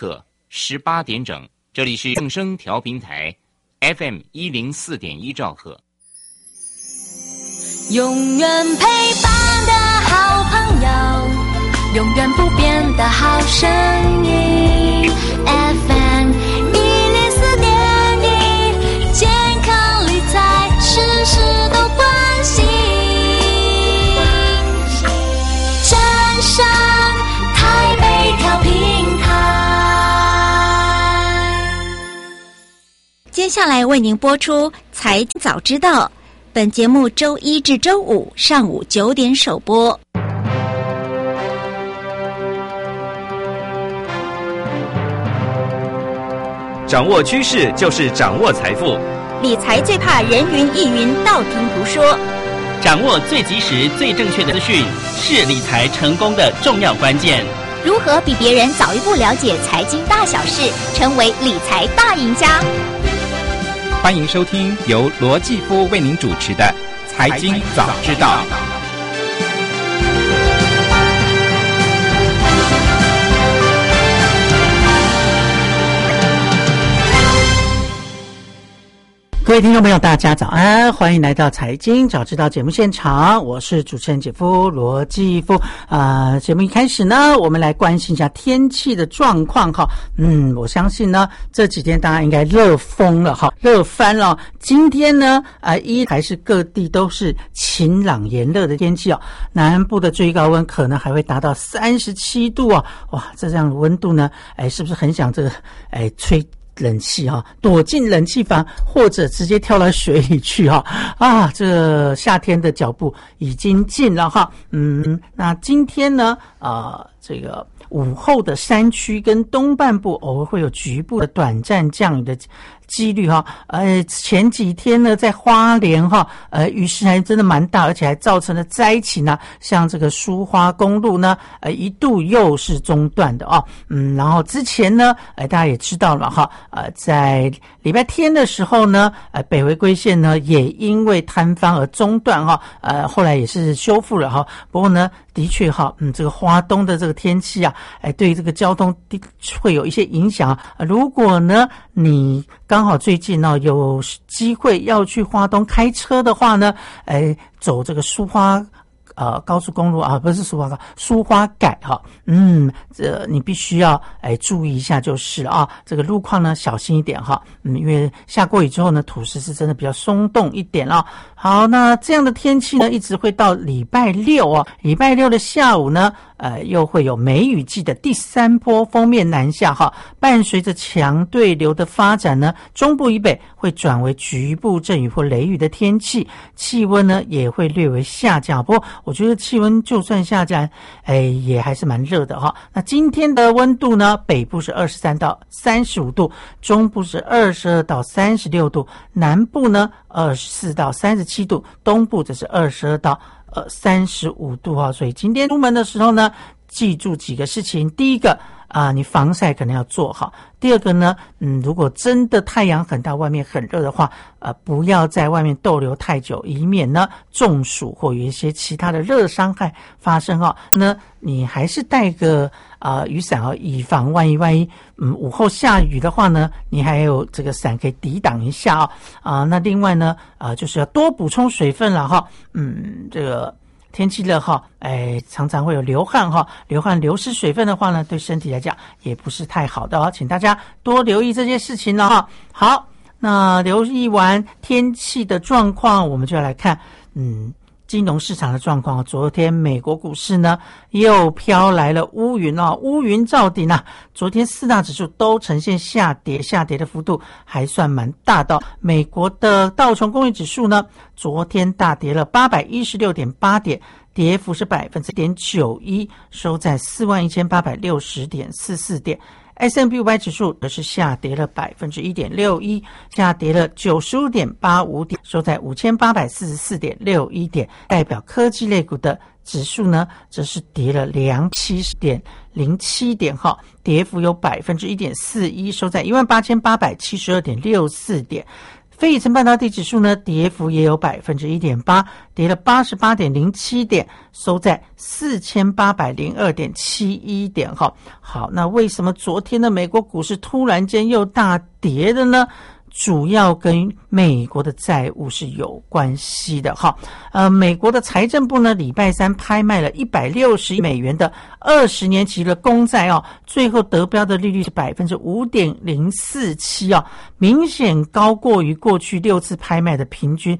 刻18点整，这里是正声调频台 FM 104.1兆赫。 永远陪伴的好朋友，永远不变的好声音 FM 104.1，健康理财事事都关心，正声台北调频台。 接下来为您播出财经早知道，本节目周一至周五上午9点首播。 掌握趋势就是掌握财富， 理财最怕人云亦云，道听途说。 掌握最及时、最正确的资讯，是理财成功的重要关键。 如何比别人早一步了解财经大小事，成为理财大赢家？ 欢迎收听由罗继夫为您主持的《财经早知道》。 各位听众朋友，大家早安，欢迎来到财经早知道节目现场，我是主持人姐夫罗继夫。节目一开始呢，我们来关心一下天气的状况哈。我相信呢，这几天大家应该热疯了哈，热翻了。今天呢，还是各地都是晴朗炎热的天气哦。南部的最高温可能还会达到37度啊！哇，这样的温度呢，是不是很想这个吹冷气哈，躲进冷气房或者直接跳到水里去哈这个夏天的脚步已经近了哈。那今天呢这个午后的山区跟东半部偶尔会有局部的短暂降雨的几率哈。前几天呢，在花莲哈，雨势还真的蛮大，而且还造成了灾情啊，像这个苏花公路呢，一度又是中断的哦。然后之前呢，大家也知道了哈，在礼拜天的时候呢，北回归线呢也因为坍方而中断哈，后来也是修复了哈。不过呢，的确哈，这个花东的这个天气啊，对这个交通会有一些影响。如果呢，你刚好最近呢有机会要去花东开车的话呢，走这个苏花高速公路啊，不是苏花改哈，这你必须要注意一下就是啊，这个路况呢小心一点哈，因为下过雨之后呢，土石是真的比较松动一点啊。好，那这样的天气呢，一直会到礼拜六哦，礼拜六的下午呢，又会有梅雨季的第3波锋面南下哈，伴随着强对流的发展呢，中部以北会转为局部阵雨或雷雨的天气，气温呢也会略微下降。不过我觉得气温就算下降，也还是蛮热的哈。那今天的温度呢，北部是23到35度，中部是22到36度，南部呢24到37度，东部则是22到35度哈。所以今天出门的时候呢，记住几个事情。第一个你防晒可能要做好。第二个呢，如果真的太阳很大，外面很热的话，不要在外面逗留太久，以免呢中暑或有一些其他的热伤害发生啊。那你还是带个雨伞啊，以防万一午后下雨的话呢，你还有这个伞可以抵挡一下那另外呢就是要多补充水分了哈。这个天气热哈，常常会有流汗哈，流失水分的话呢，对身体来讲也不是太好的请大家多留意这些事情了哈。好，那留意完天气的状况，我们就要来看金融市场的状况。昨天美国股市呢又飘来了乌云乌云罩顶昨天4大指数都呈现下跌的幅度还算蛮大的美国的道琼工业指数呢，昨天大跌了816.8点，跌幅是1.91%，收在41,860.44点。S&P 500指数则是下跌了1.61%，下跌了95.85点，收在5844.61点。代表科技类股的指数呢，则是跌了270.07点哈，跌幅有1.41%，收在18872.64点。 费城半导体指数呢，跌幅也有 1.8%， 跌了 88.07 点，收在 4802.71 点。好，那为什么昨天的美国股市突然间又大跌的呢？主要跟美国的债务是有关系的美国的财政部呢，礼拜三拍卖了160亿美元的20年期的公债最后得标的利率是 5.047%明显高过于过去6次拍卖的平均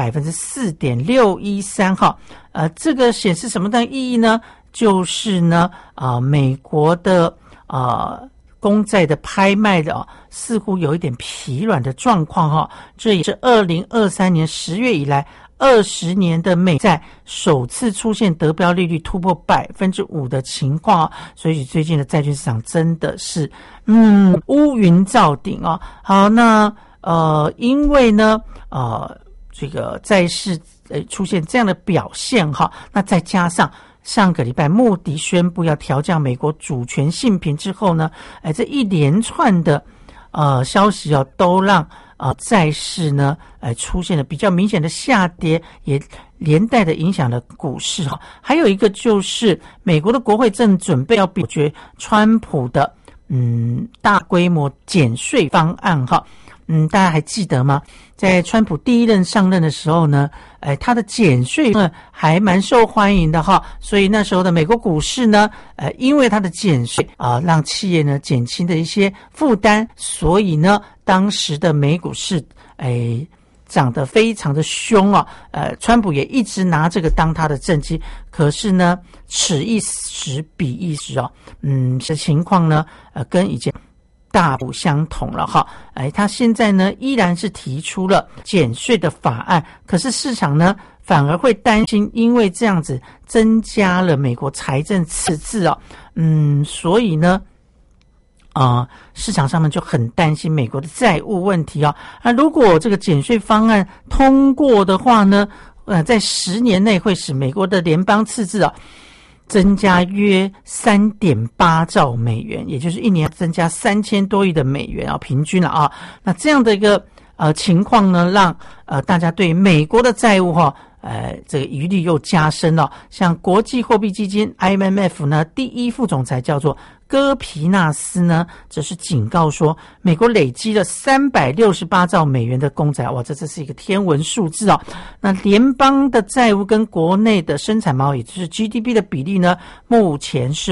4.613%这个显示什么的意义呢？就是呢美国的公债的拍卖的似乎有一点疲软的状况这也是2023年10月以来20年的美债首次出现得标利率突破 5% 的情况所以最近的债券市场真的是乌云罩顶好，那因为呢这个债市出现这样的表现那再加上上个礼拜穆迪宣布要调降美国主权信评之后呢这一连串的消息都让债市呢出现了比较明显的下跌，也连带的影响了股市还有一个就是美国的国会正准备要表决川普的大规模减税方案大家还记得吗？在川普第一任上任的时候呢他的减税呢还蛮受欢迎的所以那时候的美国股市呢因为他的减税让企业呢减轻的一些负担，所以呢当时的美股市涨得非常的凶川普也一直拿这个当他的政绩，可是呢此一时彼一时这情况呢跟以前大不相同了他现在呢依然是提出了减税的法案，可是市场呢反而会担心，因为这样子增加了美国财政赤字所以呢市场上面就很担心美国的债务问题如果这个减税方案通过的话呢在10年内会使美国的联邦赤字增加约 3.8 兆美元，也就是一年增加3000多亿的美元平均了那这样的一个情况呢，让大家对美国的债务这个疑虑又加深了。像国际货币基金 IMF 呢，第一副总裁叫做戈皮纳斯呢，则是警告说，美国累积了368兆美元的公债，哇，这是一个天文数字那联邦的债务跟国内的生产毛，也就是 GDP 的比例呢，目前是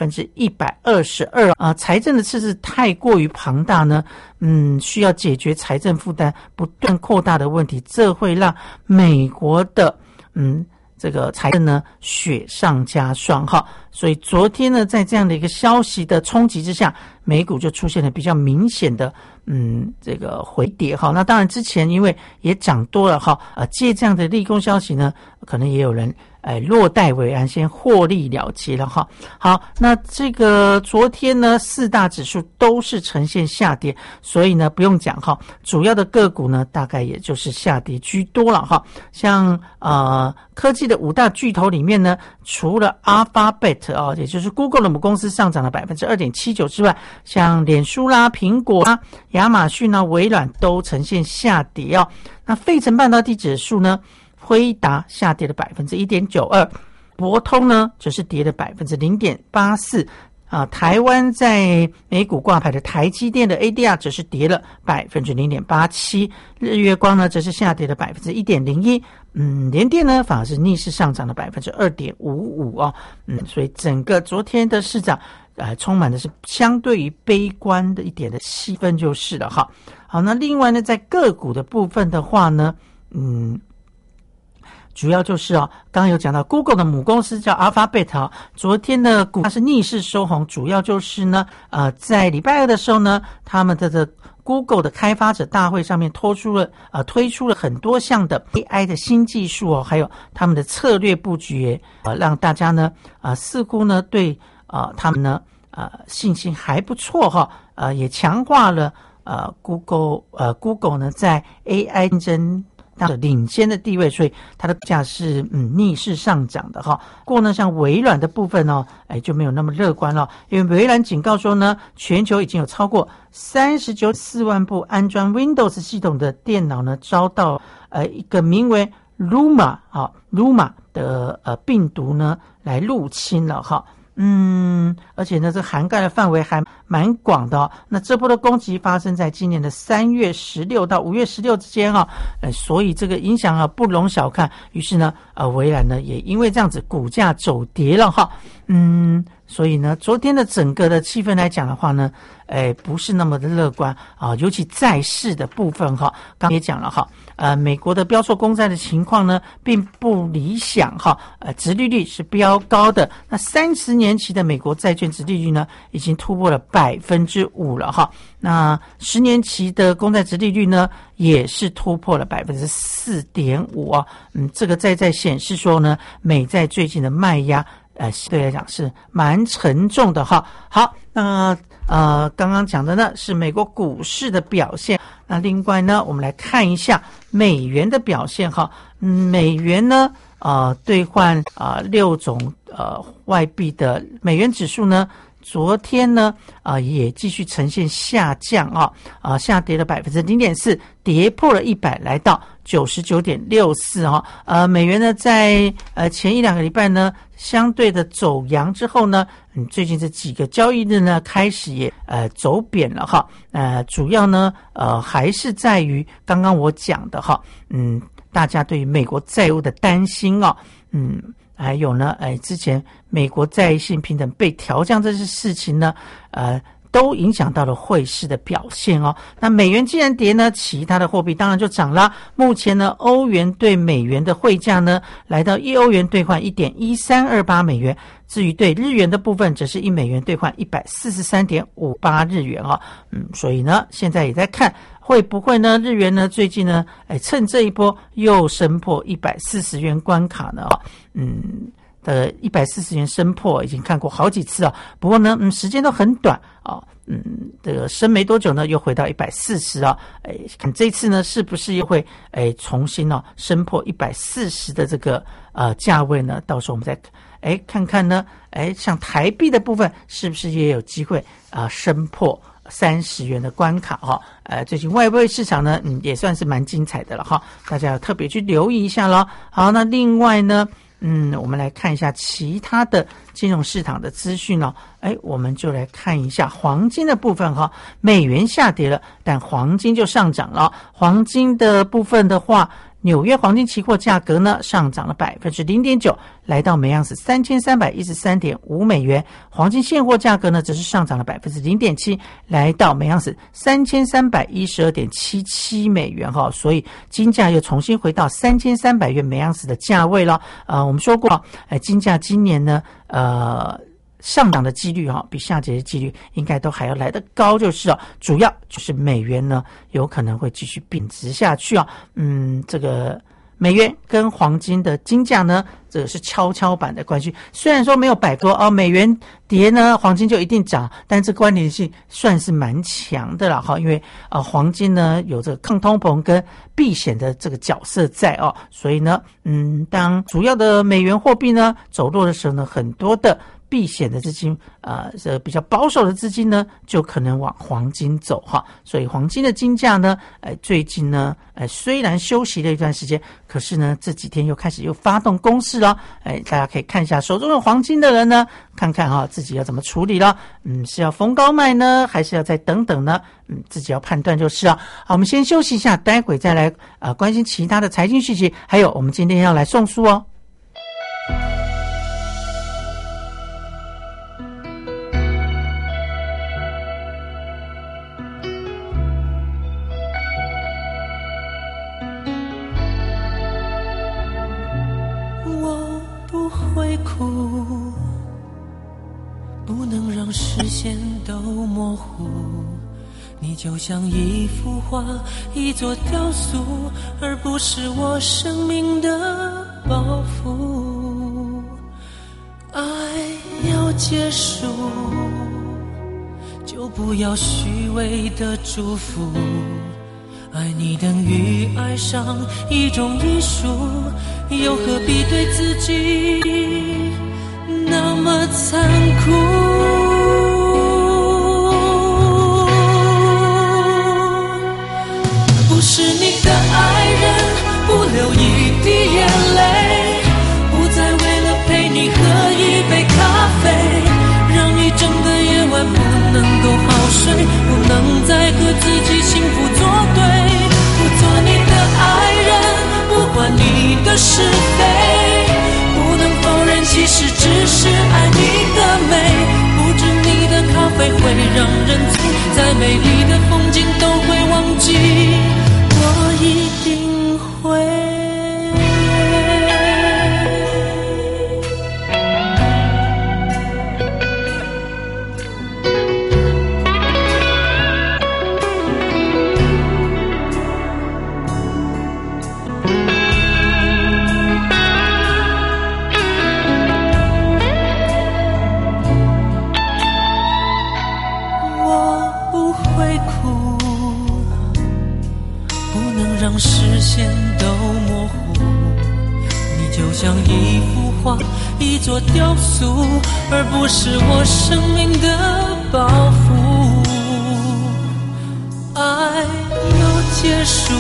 122%财政的赤字太过于庞大呢，需要解决财政负担不断扩大的问题，这会让美国的这个财政呢雪上加霜所以昨天呢，在这样的一个消息的冲击之下，美股就出现了比较明显的这个回跌那当然之前因为也涨多了借这样的利空消息呢，可能也有人落袋为安，先获利了结了好，那这个昨天呢4大指数都是呈现下跌，所以呢不用讲主要的个股呢大概也就是下跌居多了像科技的5大巨头里面呢，除了 Alphabet 也就是 Google 的母公司上涨了 2.79% 之外，像脸书啦、苹果啦、亚马逊啦、微软都呈现下跌那费城半导体指数呢，辉达下跌了 1.92%， 博通呢则是跌了 0.84%台湾在美股挂牌的台积电的 ADR 则是跌了 0.87%， 日月光呢则是下跌了 1.01%， 联电呢反而是逆势上涨了 2.55%所以整个昨天的市场充满的是相对于悲观的一点的气氛就是了好，那另外呢在个股的部分的话呢主要就是刚刚有讲到 Google 的母公司叫 Alphabet 昨天的股价是逆势收红，主要就是呢在礼拜二的时候呢，他们的Google 的开发者大会上面推出了很多项的 AI 的新技术还有他们的策略布局让大家呢似乎呢对他们呢信心还不错也强化了Google呢在 AI 竞争当着领先的地位，所以它的股价是逆势上涨的哈。不过呢，像微软的部分呢，就没有那么乐观了，因为微软警告说呢，全球已经有超过39.4万部安装 Windows 系统的电脑呢，遭到一个名为 Luma 的病毒呢来入侵了哈。而且呢，这涵盖的范围还蛮广的哦。那这波的攻击发生在今年的3月16到5月16之间啊，所以这个影响不容小看。于是呢，微软呢也因为这样子股价走跌了哈。所以呢，昨天的整个的气氛来讲的话呢，不是那么的乐观啊，尤其债市的部分哈，刚也讲了哈，美国的标售公债的情况呢，并不理想哈，殖利率是飙高的，那30年期的美国债券殖利率呢，已经突破了5%了哈，那10年期的公债殖利率呢，也是突破了4.5%啊，这个在显示说呢，美债最近的卖压。相对来讲是蛮沉重的哈。好，那刚刚讲的呢是美国股市的表现。那另外呢，我们来看一下美元的表现哈。美元呢，兑换6种外币的美元指数呢，昨天呢，也继续呈现下降下跌了0.4%，跌破了100，来到99.64美元呢，在前1-2个礼拜呢，相对的走阳之后呢，最近这几个交易日呢，开始也走贬了哈。主要呢，还是在于刚刚我讲的哈，大家对于美国债务的担心还有呢，之前美国债信评等被调降这些事情呢，都影响到了汇市的表现哦。那美元既然跌呢，其他的货币当然就涨啦。目前呢，欧元对美元的汇价呢，来到1欧元兑换 1.1328 美元。至于对日元的部分，则是1美元兑换 143.58 日元哦。所以呢，现在也在看会不会呢，日元呢最近呢，趁这一波又升破140元关卡呢的140元升破已经看过好几次了，不过呢，时间都很短这个升没多久呢，又回到140啊，看这次呢是不是又会重新升破140的这个价位呢？到时候我们再看看呢，像台币的部分是不是也有机会升破30元的关卡哈？最近外汇市场呢，也算是蛮精彩的了哈，大家要特别去留意一下咯。好，那另外呢，我们来看一下其他的金融市场的资讯哦。我们就来看一下黄金的部分哈。美元下跌了，但黄金就上涨了。黄金的部分的话，纽约黄金期货价格呢上涨了 0.9%， 来到每盎司 3313.5 美元。黄金现货价格呢则是上涨了 0.7%， 来到每盎司 3312.77 美元哈。所以金价又重新回到3300元每盎司的价位了。我们说过，金价今年呢上涨的几率比下跌的几率应该都还要来得高，就是主要就是美元呢有可能会继续贬值下去这个美元跟黄金的金价呢，这个是跷跷板的关系。虽然说没有摆脱美元跌呢，黄金就一定涨，但这关联性算是蛮强的了哈。因为黄金呢有这个抗通膨跟避险的这个角色在所以呢，当主要的美元货币呢走弱的时候呢，很多的避险的资金比较保守的资金呢，就可能往黄金走哈。所以黄金的金价呢，最近呢，虽然休息了一段时间，可是呢，这几天又开始发动攻势了。大家可以看一下手中有黄金的人呢，看看自己要怎么处理了。是要逢高卖呢，还是要再等等呢？自己要判断就是好，我们先休息一下，待会再来关心其他的财经讯息，还有我们今天要来送书哦。 不能让视线都模糊，你就像一幅画，一座雕塑，而不是我生命的包袱。爱要结束，就不要虚伪的祝福， 爱你等于爱上一种艺术，又何必对自己那么残酷？不是你的爱人，不流一滴眼泪，不再为了陪你喝一杯咖啡，让一整个夜晚不能够好睡，不能再和自己幸福作对，不做你的爱人，不管你的是非，不能否认其实只是爱你的美，不止你的咖啡会让人醉，再美丽的风景都会忘记，我一定会。让视线都模糊，你就像一幅画，一座雕塑，而不是我生命的包袱。爱要结束，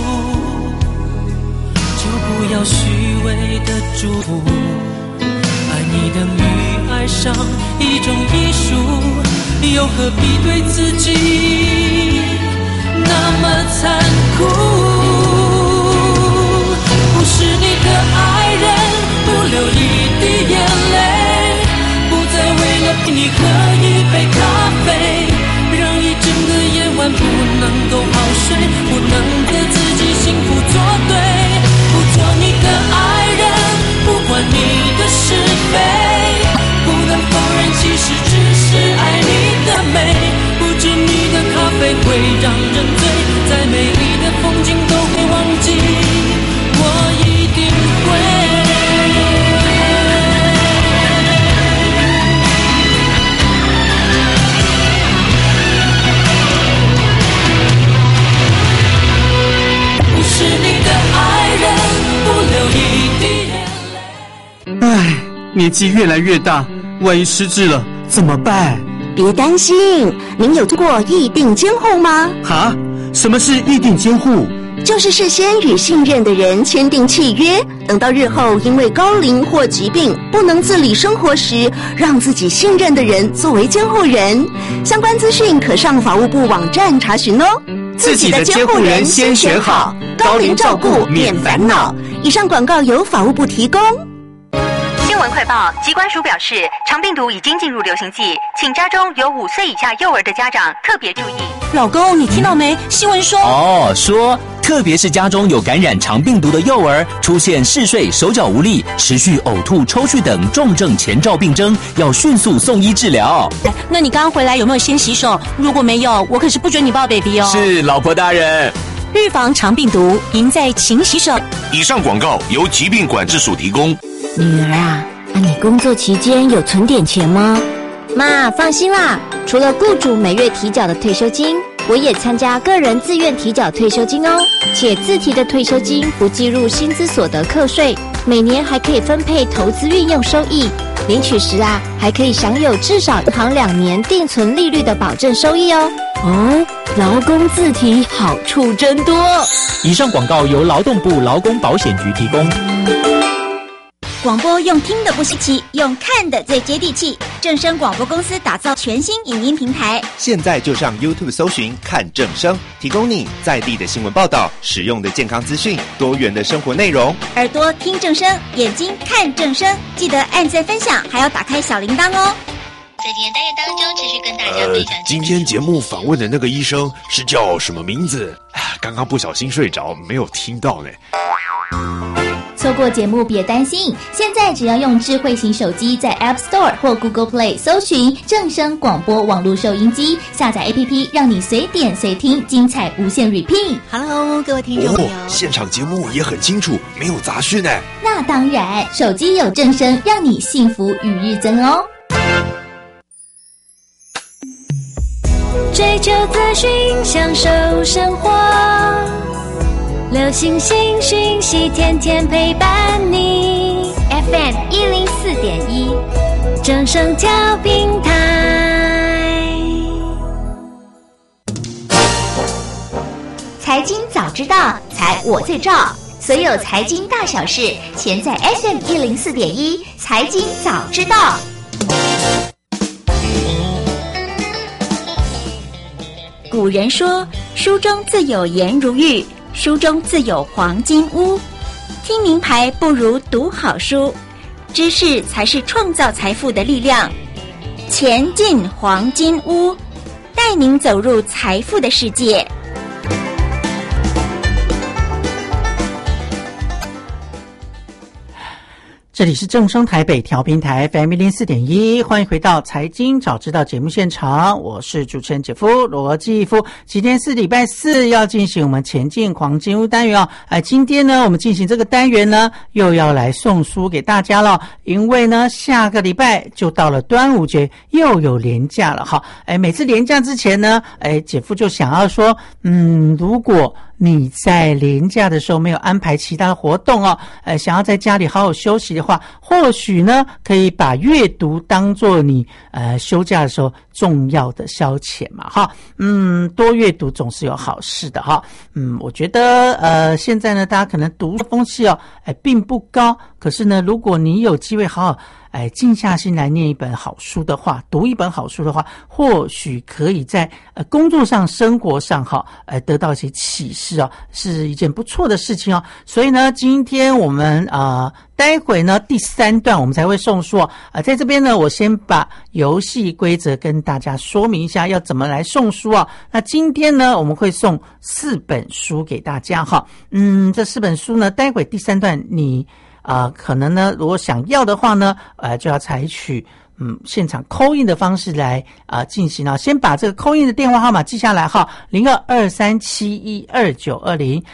就不要虚伪的祝福，爱你等于爱上一种艺术，又何必对自己那么残酷？不是你的爱人，不流一滴眼泪，不再为了陪你喝一杯咖啡，让一整个夜晚不能够好睡，不能和自己幸福作对，不做你的爱人，不管你的是非，不能否认其实只是爱你的美，不止你的咖啡会让人醉，再美丽的风景都会忘记，我一定会。不是你的爱人，不流一滴眼泪。 唉，年纪越来越大，万一失智了怎么办？ 别担心，您有听过议定监护吗？ 哈？什么是议定监护？ 就是事先与信任的人签订契约，等到日后因为高龄或疾病不能自理生活时，让自己信任的人作为监护人。相关资讯可上法务部网站查询哦。 自己的监护人先选好，高龄照顾免烦恼。 以上广告由法务部提供。 新闻快报，疾管署表示，肠病毒已经进入流行季，请家中有5岁以下幼儿的家长特别注意。 老公，你听到没？新闻说特别是家中有感染肠病毒的幼儿，出现嗜睡、手脚无力、持续呕吐、抽搐等重症前兆病征，要迅速送医治疗。 那你刚回来有没有先洗手？如果没有，我可是不准你抱 baby 哦。 是，老婆大人。 预防肠病毒，赢在勤洗手。 以上广告由疾病管制署提供。 女儿啊，你工作期间有存点钱吗？ 妈，放心啦，除了雇主每月提缴的退休金，我也参加个人自愿提缴退休金哦，且自提的退休金不计入薪资所得课税，每年还可以分配投资运用收益，领取时还可以享有至少银行2年定存利率的保证收益哦。 劳工自提好处真多。 以上广告由劳动部劳工保险局提供。 广播用听的不稀奇，用看的最接地气。正声广播公司打造全新影音平台， 现在就上 YouTube 搜寻看正声，提供你在地的新闻报道、实用的健康资讯、多元的生活内容。 耳朵听正声，眼睛看正声，记得按赞分享，还要打开小铃铛哦。 在今天单元当中，持续跟大家分享。 今天节目访问的那个医生是叫什么名字？刚刚不小心睡着，没有听到呢。 错过节目别担心，现在只要用智慧型手机在 App Store 或 Google Play 搜寻正声广播网络收音机，下载 APP 让你随点随听，精彩无限 repeat。 Hello， 各位听众朋友， 现场节目也很清楚，没有杂讯呢。 那当然，手机有正声，让你幸福与日增哦。 追求资讯，享受生活。流星星讯息，天天陪伴你。 FM 104.1， 正声调频台。 财经早知道，财我最照。所有财经大小事，全在 FM 104.1财经早知道。 古人说，书中自有颜如玉，书中自有黄金屋。听名牌不如读好书，知识才是创造财富的力量。钱进黄金屋，带您走入财富的世界。 这里是正声台北调频台 FM 104.1，欢迎回到财经早知道节目现场，我是主持人姐夫罗继夫。今天是礼拜四，要进行我们前进黄金屋单元哦。今天呢，我们进行这个单元呢，又要来送书给大家了，因为呢，下个礼拜就到了端午节，又有连假了哈。每次连假之前呢，姐夫就想要说，如果你在连假的时候没有安排其他的活动哦，想要在家里好好休息的话，或许呢可以把阅读当作你休假的时候重要的消遣嘛哈。多阅读总是有好事的哈。我觉得现在呢大家可能读风气哦并不高，可是呢如果你有机会好好静下心来念一本好书的话，读一本好书的话，或许可以在工作上生活上得到一些启示哦，是一件不错的事情哦。所以呢今天我们待会呢第3段我们才会送书哦。在这边呢我先把游戏规则跟大家说明一下要怎么来送书哦。那今天呢我们会送4本书给大家哈。这4本书呢待会第3段你可能呢如果想要的话呢就要采取现场 call in 的方式来进行啊。先把这个 call in 的电话号码记下来哈，0223712920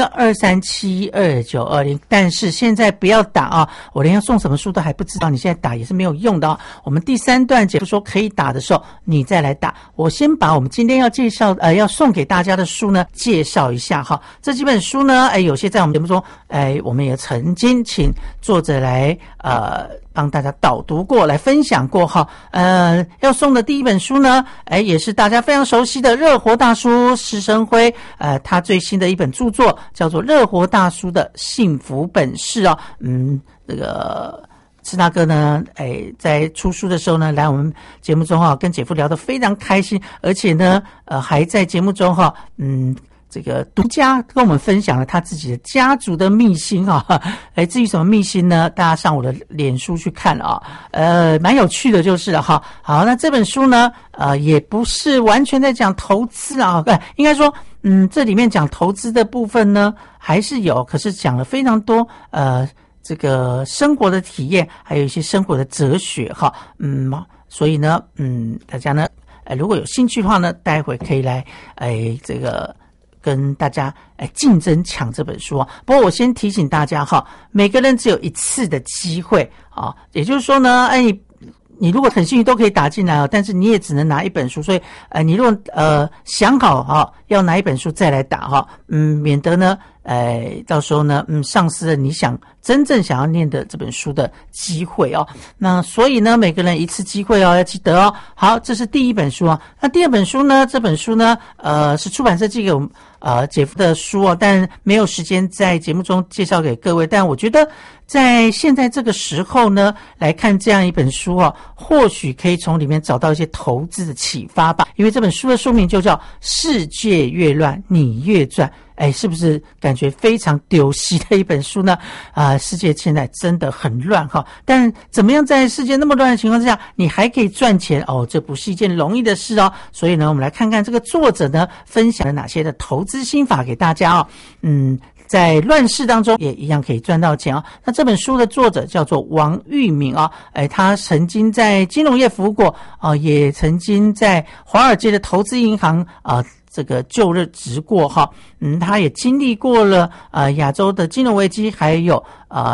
0223712920。但是现在不要打啊，我连要送什么书都还不知道，你现在打也是没有用的啊。我们第3段节目说可以打的时候你再来打。我先把我们今天要介绍要送给大家的书呢介绍一下哈。这几本书呢有些在我们节目中我们也曾经请作者来帮大家导读过，来分享过哈。要送的第一本书呢也是大家非常熟悉的热活大叔施昇辉他最新的一本著作叫做《热活大叔的幸福本事》哦。这个施大哥呢在出书的时候呢来我们节目中跟姐夫聊得非常开心，而且呢还在节目中这个独家跟我们分享了他自己的家族的秘辛至于什么秘辛呢，大家上我的脸书去看蛮有趣的就是了哈。好，那这本书呢也不是完全在讲投资应该说这里面讲投资的部分呢还是有，可是讲了非常多这个生活的体验，还有一些生活的哲学哈。所以呢大家呢如果有兴趣的话呢，待会可以来这个跟大家竞争抢这本书不过我先提醒大家每个人只有一次的机会也就是说呢你如果很幸运都可以打进来但是你也只能拿一本书，所以你如果想好要拿一本书再来打免得呢到时候呢丧失了你真正想要念的这本书的机会那所以呢每个人一次机会要记得好，这是第一本书那第二本书呢，这本书呢是出版社寄给我们姐夫的书但没有时间在节目中介绍给各位，但我觉得在现在这个时候呢来看这样一本书或许可以从里面找到一些投资的启发吧。因为这本书的书名就叫《世界越乱你越赚》，是不是感觉非常丢戏的一本书呢？世界现在真的很乱但怎么样在世界那么乱的情况之下你还可以赚钱这不是一件容易的事所以呢我们来看看这个作者呢分享了哪些的投资心法给大家在乱世当中也一样可以赚到钱那这本书的作者叫做王玉敏他曾经在金融业服务过也曾经在华尔街的投资银行这个就职过他也经历过了亚洲的金融危机，还有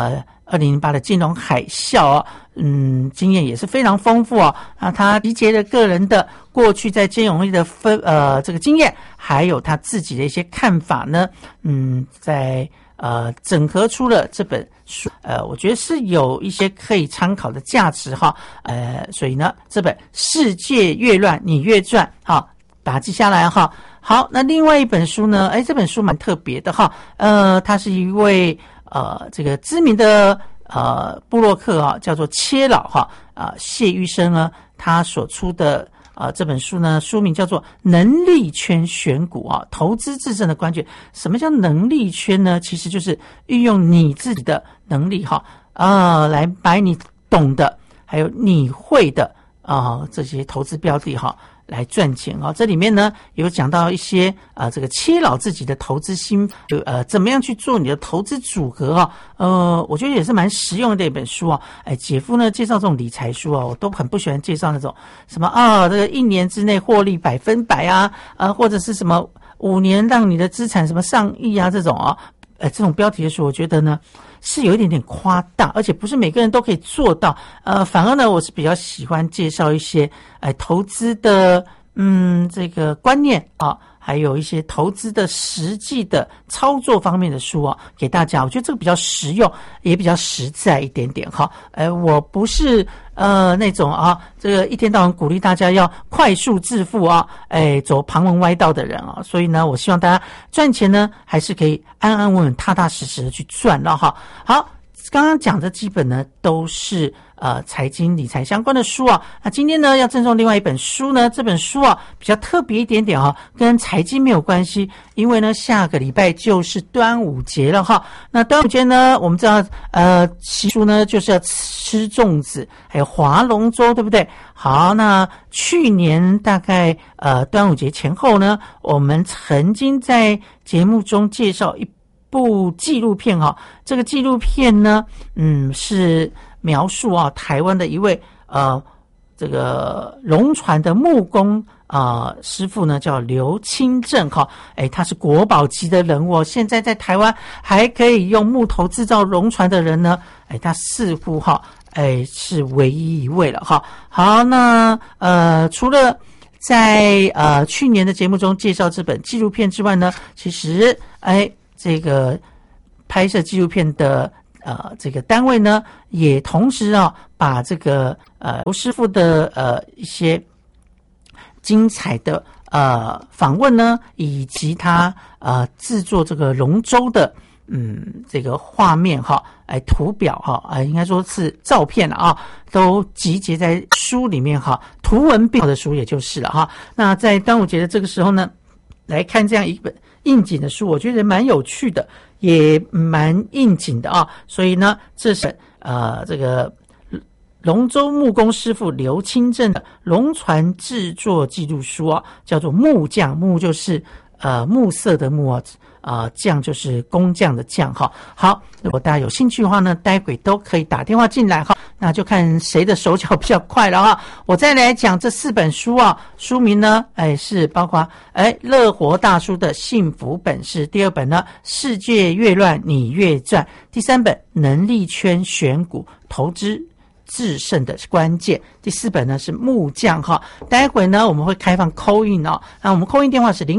2008的金融海啸啊，经验也是非常丰富啊。那他集结了个人的过去在金融业的这个经验，还有他自己的一些看法呢，在整合出了这本书，我觉得是有一些可以参考的价值哈。所以呢，这本《世界越乱你越赚》哈，把它记下来哈。好，那另外一本书呢，这本书蛮特别的哈，他是一位这个知名的部落客啊，叫做切老哈谢玉生呢，他所出的这本书呢，书名叫做《能力圈选股》啊，投资制胜的关键。什么叫能力圈呢？其实就是运用你自己的能力哈来买你懂的，还有你会的这些投资标的哈，来赚钱啊。这里面呢有讲到一些这个切老自己的投资心怎么样去做你的投资组合啊。我觉得也是蛮实用的一本书啊。姐夫呢介绍这种理财书啊，我都很不喜欢介绍那种什么这个1年之内获利100%啊，或者是什么5年让你的资产什么上亿啊这种啊。这种标题的书，我觉得呢是有一点点夸大，而且不是每个人都可以做到。反而呢，我是比较喜欢介绍一些投资的这个观念啊，还有一些投资的实际的操作方面的书啊，给大家。我觉得这个比较实用，也比较实在一点点哈。我不是那种这个一天到晚鼓励大家要快速致富啊，走旁门歪道的人啊。所以呢，我希望大家赚钱呢，还是可以安安稳稳、踏踏实实的去赚了哈。好，刚刚讲的基本呢都是财经理财相关的书啊。那今天呢要赠送另外一本书呢，这本书啊比较特别一点点啊，跟财经没有关系，因为呢下个礼拜就是端午节了哈。那端午节呢，我们知道习俗呢就是要吃粽子，还有划龙舟，对不对？好，那去年大概端午节前后呢，我们曾经在节目中介绍一部纪录片哈。这个纪录片呢是描述台湾的一位这个龙船的木工师傅呢，叫刘清正哈。他是国宝级的人物，现在在台湾还可以用木头制造龙船的人呢，他似乎是唯一一位了哈。好，那除了在去年的节目中介绍这本纪录片之外呢，其实这个拍摄纪录片的这个单位呢，也同时把这个刘师傅的一些精彩的访问呢，以及他制作这个龙舟的这个画面图表应该说是照片了都集结在书里面图文并茂的书也就是了哈。那在端午节的这个时候呢，来看这样一本应景的书，我觉得蛮有趣的，也蛮应景的所以呢，这是这个龙舟木工师傅刘清正的龙船制作记录书叫做木匠，木就是木色的木匠就是工匠的匠哈。好，如果大家有兴趣的话呢，待会都可以打电话进来哈，那就看谁的手脚比较快了哈。我再来讲这4本书书名呢是包括乐活大叔的幸福本事，第2本呢世界越乱你越赚，第3本能力圈选股投资制胜的关键，第4本呢是木匠哈。待会呢我们会开放 call in 那我们 call in 电话是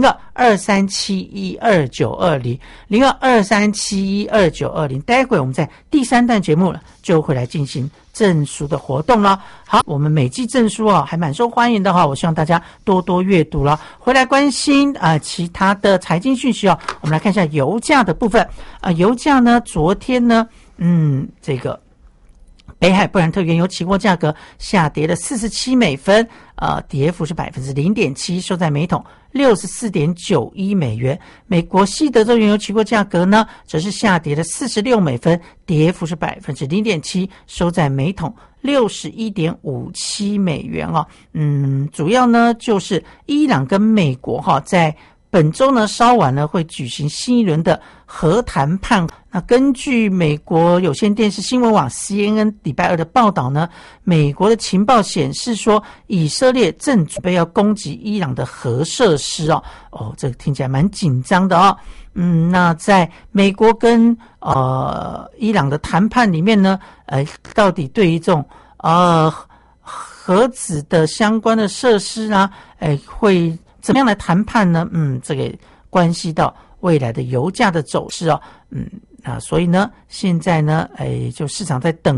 02-2371-2920 02-2371-2920。待会我们在第3段节目了就会来进行证书的活动了。好，我们每季证书还蛮受欢迎的我希望大家多多阅读了，回来关心其他的财经讯息我们来看一下油价的部分油价呢昨天呢这个北海布兰特原油期货价格下跌了47美分，跌幅是 0.7%， 收在每桶 64.91 美元。美国西德州原油期货价格呢，则是下跌了46美分，跌幅是 0.7%， 收在每桶 61.57 美元主要呢就是伊朗跟美国在本周呢稍晚呢会举行新一轮的核谈判。那根据美国有线电视新闻网 CNN 礼拜二的报道呢，美国的情报显示说，以色列正准备要攻击伊朗的核设施这个听起来蛮紧张的哦。那在美国跟伊朗的谈判里面呢，到底对于这种核子的相关的设施啊，会怎么样来谈判呢？这个关系到未来的油价的走势哦。所以呢，现在呢，就市场在等